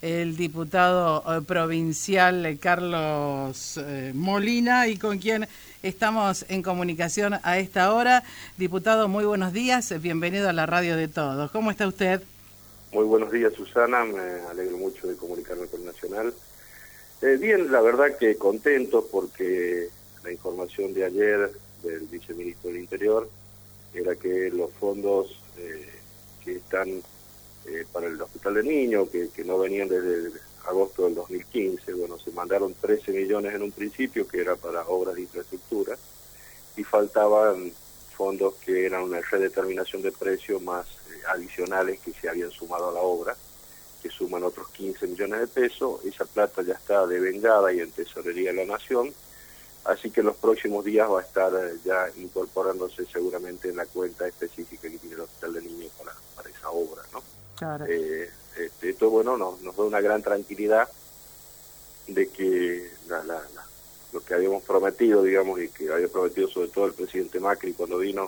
el diputado provincial Carlos Molina, y con quien estamos en comunicación a esta hora. Diputado, muy buenos días, bienvenido a la Radio de Todos. ¿Cómo está usted? Muy buenos días, Susana, me alegro mucho de comunicarme con Nacional. Bien, la verdad que contento porque la información de ayer del viceministro del Interior era que los fondos que están para el Hospital de Niños, que no venían desde agosto del 2015, bueno, se mandaron 13 millones en un principio, que era para obras de infraestructura, y faltaban fondos que eran una redeterminación de precios más adicionales que se habían sumado a la obra, que suman otros 15 millones de pesos. Esa plata ya está devengada y en Tesorería de la Nación, así que en los próximos días va a estar ya incorporándose seguramente en la cuenta específica que tiene el Hospital de Niños para esa obra, ¿no? Claro. Esto, bueno, nos da una gran tranquilidad de que lo que habíamos prometido, digamos, y que había prometido sobre todo el presidente Macri cuando vino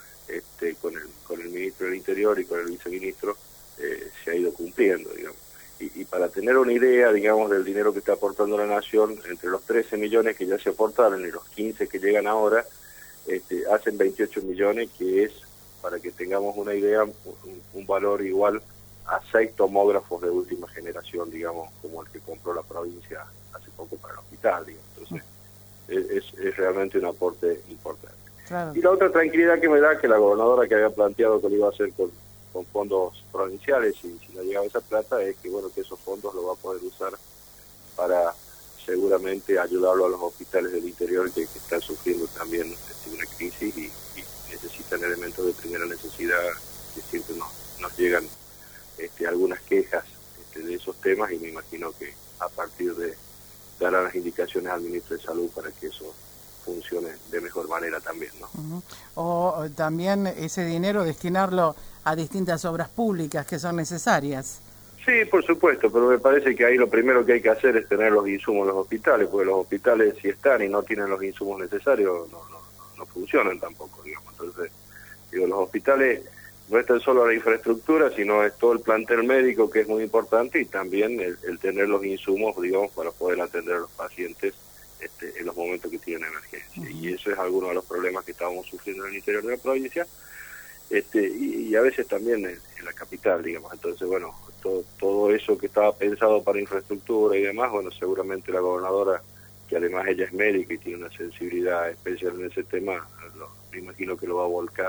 con el ministro del Interior y con el viceministro, se ha ido cumpliendo, digamos. Y para tener una idea, digamos, del dinero que está aportando la Nación, entre los 13 millones que ya se aportaron y los 15 que llegan ahora, hacen 28 millones, que es, para que tengamos una idea, un valor igual a 6 tomógrafos de última generación, digamos, como el que compró la provincia hace poco para el hospital, digamos. Entonces, es realmente un aporte importante. Claro. Y la otra tranquilidad que me da, que la gobernadora que había planteado que lo iba a hacer con fondos provinciales, y si no llegaba esa plata, es que, bueno, que esos fondos lo va a poder usar para seguramente ayudarlo a los hospitales del interior que están sufriendo también una crisis y necesitan elementos de primera necesidad, que siempre nos llegan algunas quejas de esos temas, y me imagino que a partir de dará las indicaciones al ministro de Salud para que eso funcione de mejor manera también, ¿no? Uh-huh. O también ese dinero destinarlo a distintas obras públicas que son necesarias. Sí, por supuesto, pero me parece que ahí lo primero que hay que hacer es tener los insumos en los hospitales, porque los hospitales, si están y no tienen los insumos necesarios, no funcionan tampoco, digamos. Entonces, digo, los hospitales no es tan solo la infraestructura, sino es todo el plantel médico, que es muy importante, y también el tener los insumos, digamos, para poder atender a los pacientes en los momentos que tienen emergencia. Uh-huh. Y eso es alguno de los problemas que estábamos sufriendo en el interior de la provincia, y a veces también en la capital, digamos. Entonces, bueno, todo eso que estaba pensado para infraestructura y demás, bueno, seguramente la gobernadora, que además ella es médica y tiene una sensibilidad especial en ese tema, me imagino que lo va a volcar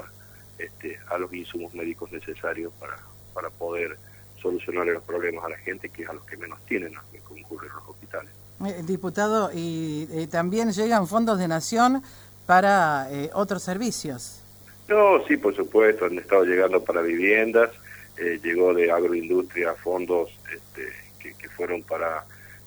a los insumos médicos necesarios para poder solucionar los problemas a la gente, que es a los que menos tienen, a los que concurren los hospitales. Diputado, y también llegan fondos de Nación para otros servicios. No, sí, por supuesto, han estado llegando para viviendas, llegó de agroindustria fondos que fueron para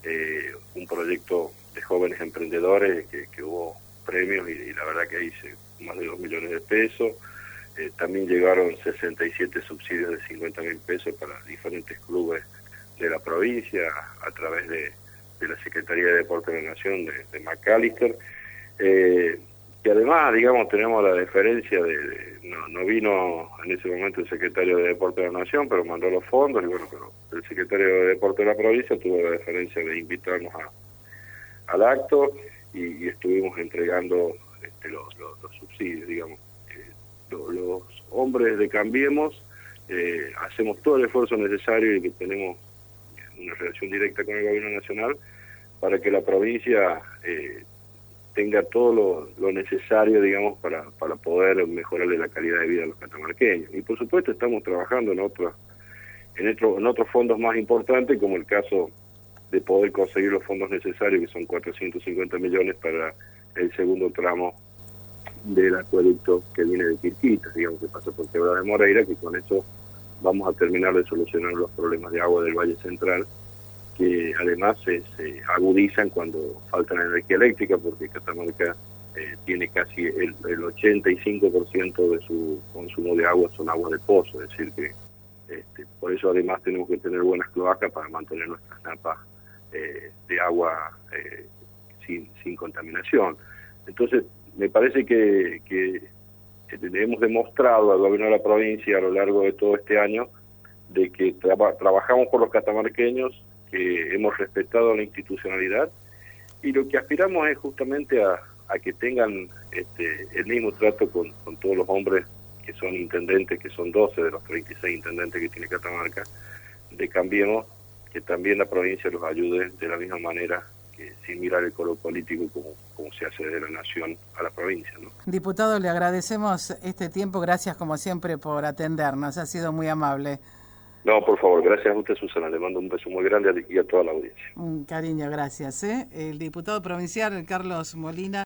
un proyecto de jóvenes emprendedores que hubo premios, y la verdad que ahí más de 2 millones de pesos. También llegaron 67 subsidios de 50.000 pesos para diferentes clubes de la provincia a través de la Secretaría de Deporte de la Nación de McAllister. Que además, digamos, tenemos la deferencia no vino en ese momento el secretario de Deporte de la Nación, pero mandó los fondos, y bueno, pero el secretario de Deporte de la provincia tuvo la deferencia de invitarnos al acto, y estuvimos entregando los subsidios, digamos. Los hombres de Cambiemos hacemos todo el esfuerzo necesario, y que tenemos una relación directa con el gobierno nacional para que la provincia tenga todo lo necesario, digamos, para poder mejorarle la calidad de vida a los catamarqueños. Y por supuesto estamos trabajando en otros fondos más importantes, como el caso de poder conseguir los fondos necesarios, que son 450 millones para el segundo tramo del acueducto que viene de Quirquitas, digamos, que pasa por Quebrada de Moreira, que con eso vamos a terminar de solucionar los problemas de agua del Valle Central, que además se agudizan cuando falta la energía eléctrica, porque Catamarca tiene casi el 85% de su consumo de agua son aguas de pozo, es decir que por eso además tenemos que tener buenas cloacas para mantener nuestras napas de agua sin contaminación. Entonces, me parece que hemos demostrado al gobierno de la provincia a lo largo de todo este año de que trabajamos por los catamarqueños que hemos respetado la institucionalidad y lo que aspiramos es justamente a que tengan el mismo trato con todos los hombres que son intendentes, que son 12 de los 36 intendentes que tiene Catamarca, de Cambiemos, que también la provincia los ayude de la misma manera, que sin mirar el color político como se hace de la nación a la provincia, ¿no? Diputado, le agradecemos este tiempo, gracias como siempre por atendernos, ha sido muy amable. No, por favor, gracias a usted, Susana, le mando un beso muy grande y a toda la audiencia. Un cariño, gracias. El diputado provincial, Carlos Molina.